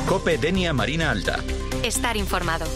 COPE Denia Marina Alta. Estar informado.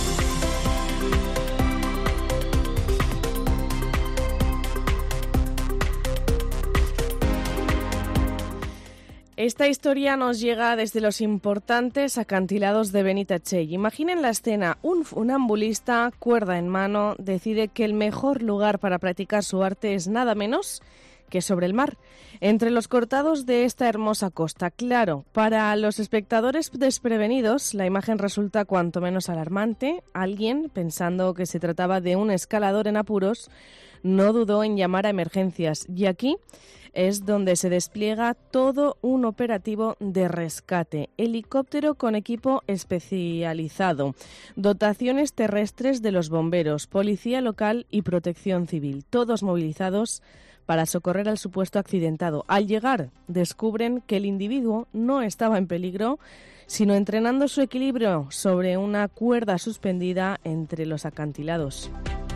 Esta historia nos llega desde los importantes acantilados de Benitatxell. Imaginen la escena: un funambulista, cuerda en mano, decide que el mejor lugar para practicar su arte es nada menos que sobre el mar, entre los cortados de esta hermosa costa. Claro, para los espectadores desprevenidos, la imagen resulta cuanto menos alarmante. Alguien, pensando que se trataba de un escalador en apuros, no dudó en llamar a emergencias, y aquí es donde se despliega todo un operativo de rescate. Helicóptero con equipo especializado, dotaciones terrestres de los bomberos, policía local y protección civil, todos movilizados para socorrer al supuesto accidentado. Al llegar, descubren que el individuo no estaba en peligro, sino entrenando su equilibrio sobre una cuerda suspendida entre los acantilados.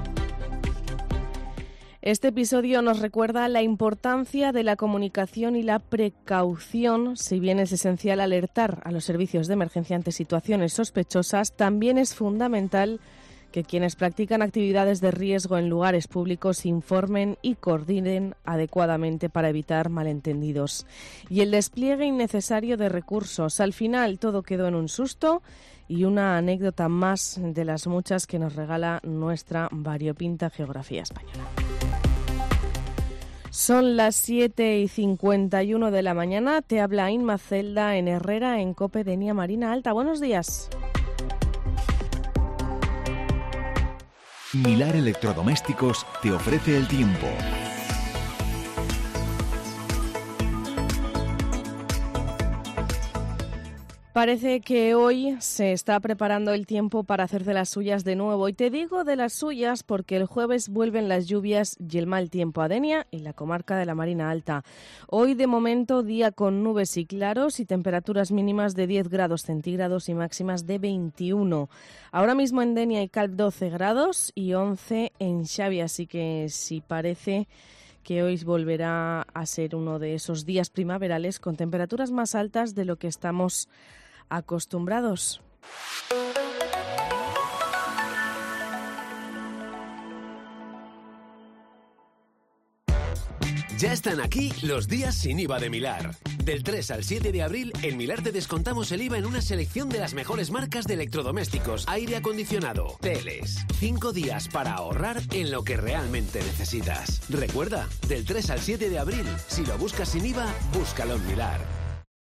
Este episodio nos recuerda la importancia de la comunicación y la precaución. Si bien es esencial alertar a los servicios de emergencia ante situaciones sospechosas, también es fundamental que quienes practican actividades de riesgo en lugares públicos informen y coordinen adecuadamente para evitar malentendidos y el despliegue innecesario de recursos. Al final todo quedó en un susto y una anécdota más de las muchas que nos regala nuestra variopinta geografía española. Son las 7:51 de la mañana. Te habla Inma Celda en Herrera, en COPE Denia Marina Alta. Buenos días. Milar Electrodomésticos te ofrece el tiempo. Parece que hoy se está preparando el tiempo para hacer de las suyas de nuevo. Y te digo de las suyas porque el jueves vuelven las lluvias y el mal tiempo a Denia y la comarca de la Marina Alta. Hoy, de momento, día con nubes y claros y temperaturas mínimas de 10 grados centígrados y máximas de 21. Ahora mismo en Denia y Calp 12 grados y 11 en Xavi, así que si parece que hoy volverá a ser uno de esos días primaverales con temperaturas más altas de lo que estamos acostumbrados. Ya están aquí los días sin IVA de Milar. Del 3 al 7 de abril, en Milar te descontamos el IVA en una selección de las mejores marcas de electrodomésticos, aire acondicionado, teles. 5 días para ahorrar en lo que realmente necesitas. Recuerda, del 3 al 7 de abril, si lo buscas sin IVA, búscalo en Milar.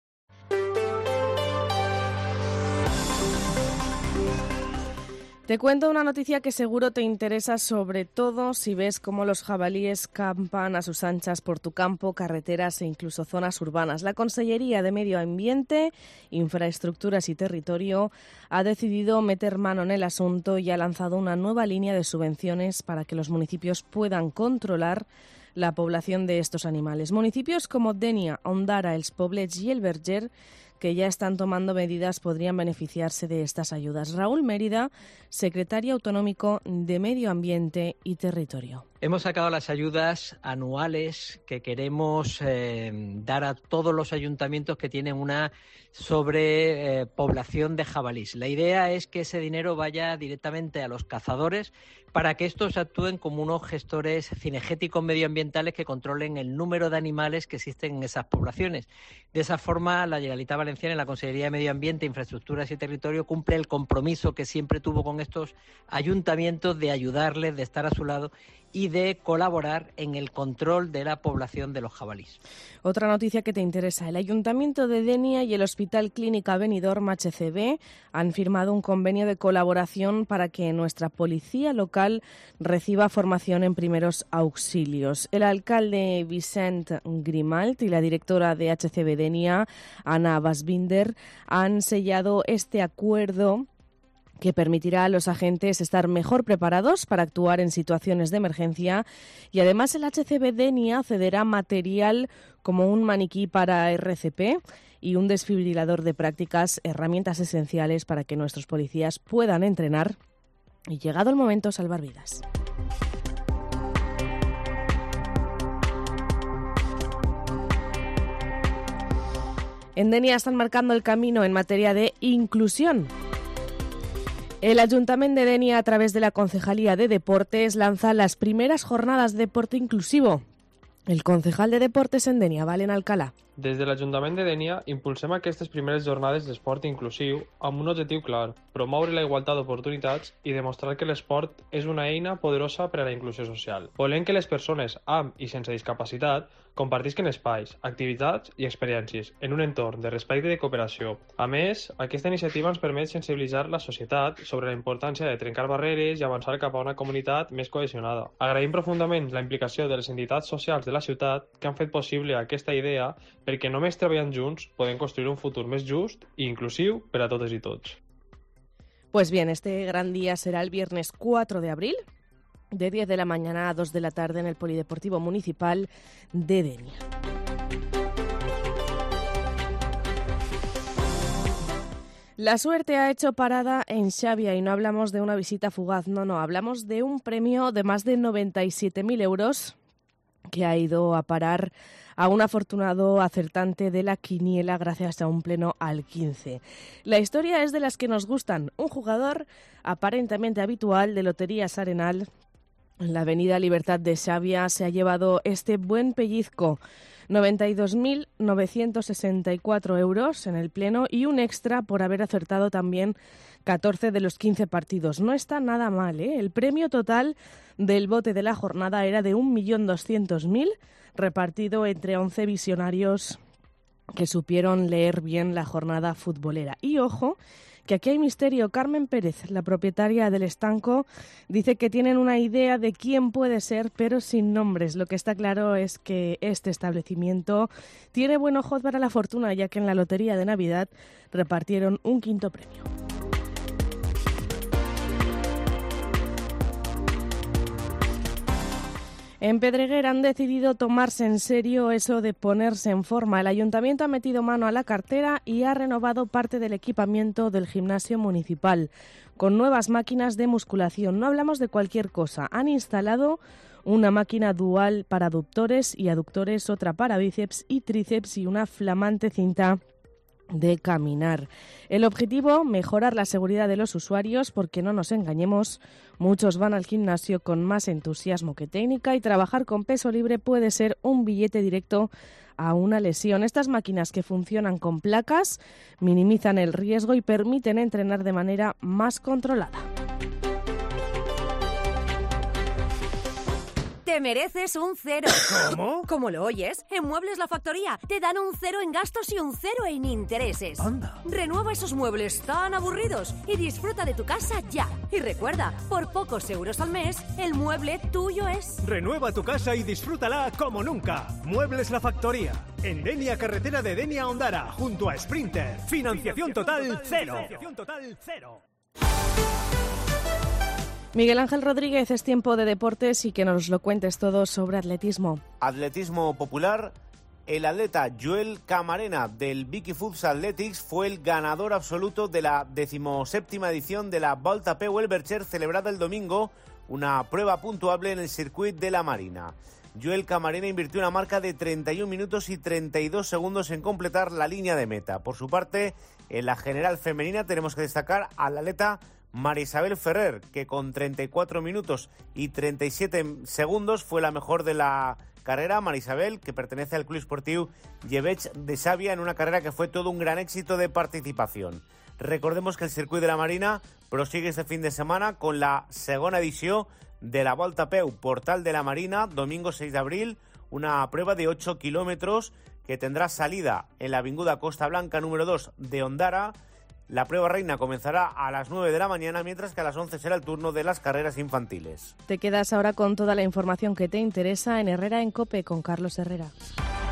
Te cuento una noticia que seguro te interesa, sobre todo si ves cómo los jabalíes campan a sus anchas por tu campo, carreteras e incluso zonas urbanas. La Consellería de Medio Ambiente, Infraestructuras y Territorio ha decidido meter mano en el asunto y ha lanzado una nueva línea de subvenciones para que los municipios puedan controlar la población de estos animales. Municipios como Denia, Ondara, Els Poblets y El Verger, que ya están tomando medidas, podrían beneficiarse de estas ayudas. Raúl Mérida, secretario autonómico de Medio Ambiente y Territorio. Hemos sacado las ayudas anuales que queremos dar a todos los ayuntamientos que tienen una sobrepoblación de jabalís. La idea es que ese dinero vaya directamente a los cazadores para que estos actúen como unos gestores cinegéticos medioambientales que controlen el número de animales que existen en esas poblaciones. De esa forma, la Generalitat Valenciana y la Consellería de Medio Ambiente, Infraestructuras y Territorio cumple el compromiso que siempre tuvo con estos ayuntamientos de ayudarles, de estar a su lado y de colaborar en el control de la población de los jabalíes. Otra noticia que te interesa: el Ayuntamiento de Denia y el Hospital Clínica Benidorm HCB han firmado un convenio de colaboración para que nuestra policía local reciba formación en primeros auxilios. El alcalde Vicent Grimalt y la directora de HCB Denia, Ana Basbinder, han sellado este acuerdo que permitirá a los agentes estar mejor preparados para actuar en situaciones de emergencia, y además el HCB Denia cederá material como un maniquí para RCP y un desfibrilador de prácticas, herramientas esenciales para que nuestros policías puedan entrenar y, llegado el momento, salvar vidas. En Denia están marcando el camino en materia de inclusión. El Ayuntamiento de Denia, a través de la Concejalía de Deportes, lanza las primeras jornadas de deporte inclusivo. El concejal de Deportes en Denia, Valen Alcalá. Des de l'Ajuntament de Denia impulsem aquestes primeres jornades d'esport inclusiu amb un objectiu clar, promoure la igualtat d'oportunitats i demostrar que l'esport és una eina poderosa per a la inclusió social. Volem que les persones amb i sense discapacitat compartisquen espais, activitats i experiències en un entorn de respecte i de cooperació. A més, aquesta iniciativa ens permet sensibilitzar la societat sobre la importància de trencar barreres i avançar cap a una comunitat més cohesionada. Agraïm profundament la implicació de les entitats socials de la ciutat que han fet possible aquesta idea perquè només treballant junts podem construir un futur més just i inclusiu per a totes i tots. Pues bien, este gran día será el viernes 4 de abril, de 10 de la mañana a 2 de la tarde en el Polideportivo Municipal de Denia. La suerte ha hecho parada en Xavia y no hablamos de una visita fugaz, no, hablamos de un premio de más de 97.000 euros que ha ido a parar a un afortunado acertante de la quiniela gracias a un pleno al 15. La historia es de las que nos gustan. Un jugador aparentemente habitual de Loterías Arenal en la avenida Libertad de Xavia se ha llevado este buen pellizco, 92.964 euros en el pleno y un extra por haber acertado también 14 de los 15 partidos. No está nada mal, ¿eh? El premio total del bote de la jornada era de 1.200.000, repartido entre 11 visionarios que supieron leer bien la jornada futbolera. Y ojo, que aquí hay misterio. Carmen Pérez, la propietaria del estanco, dice que tienen una idea de quién puede ser, pero sin nombres. Lo que está claro es que este establecimiento tiene buen ojo para la fortuna, ya que en la lotería de Navidad repartieron un quinto premio. En Pedreguer han decidido tomarse en serio eso de ponerse en forma. El ayuntamiento ha metido mano a la cartera y ha renovado parte del equipamiento del gimnasio municipal con nuevas máquinas de musculación. No hablamos de cualquier cosa. Han instalado una máquina dual para aductores y aductores, otra para bíceps y tríceps y una flamante cinta de caminar. El objetivo, mejorar la seguridad de los usuarios, porque no nos engañemos, muchos van al gimnasio con más entusiasmo que técnica y trabajar con peso libre puede ser un billete directo a una lesión. Estas máquinas, que funcionan con placas, minimizan el riesgo y permiten entrenar de manera más controlada. Te mereces un 0. ¿Cómo? Como lo oyes, en Muebles La Factoría te dan un 0 en gastos y un 0 en intereses. Anda. Renueva esos muebles tan aburridos y disfruta de tu casa ya. Y recuerda, por pocos euros al mes, el mueble tuyo es. Renueva tu casa y disfrútala como nunca. Muebles La Factoría. En Denia, carretera de Denia a Ondara, junto a Sprinter. Financiación total cero. Miguel Ángel Rodríguez, es tiempo de deportes y que nos lo cuentes todo sobre atletismo. Atletismo popular. El atleta Joel Camarena del Vicky Foods Athletics fue el ganador absoluto de la 17ª edición de la Volta a Peu Elbercher, celebrada el domingo, una prueba puntuable en el circuit de la Marina. Joel Camarena invirtió una marca de 31 minutos y 32 segundos en completar la línea de meta. Por su parte, en la general femenina tenemos que destacar al atleta María Isabel Ferrer, que con 34 minutos y 37 segundos fue la mejor de la carrera. María Isabel, que pertenece al Club Esportiu Llebeig de Xàbia, en una carrera que fue todo un gran éxito de participación. Recordemos que el circuit de la Marina prosigue este fin de semana con la segona edició de la Volta a Peu Portal de la Marina, domingo 6 de abril, una prueba de 8 kilómetros que tendrá salida en la avinguda Costa Blanca número 2 de Ondara. La prueba reina comenzará a las 9 de la mañana, mientras que a las 11 será el turno de las carreras infantiles. Te quedas ahora con toda la información que te interesa en Herrera en COPE con Carlos Herrera.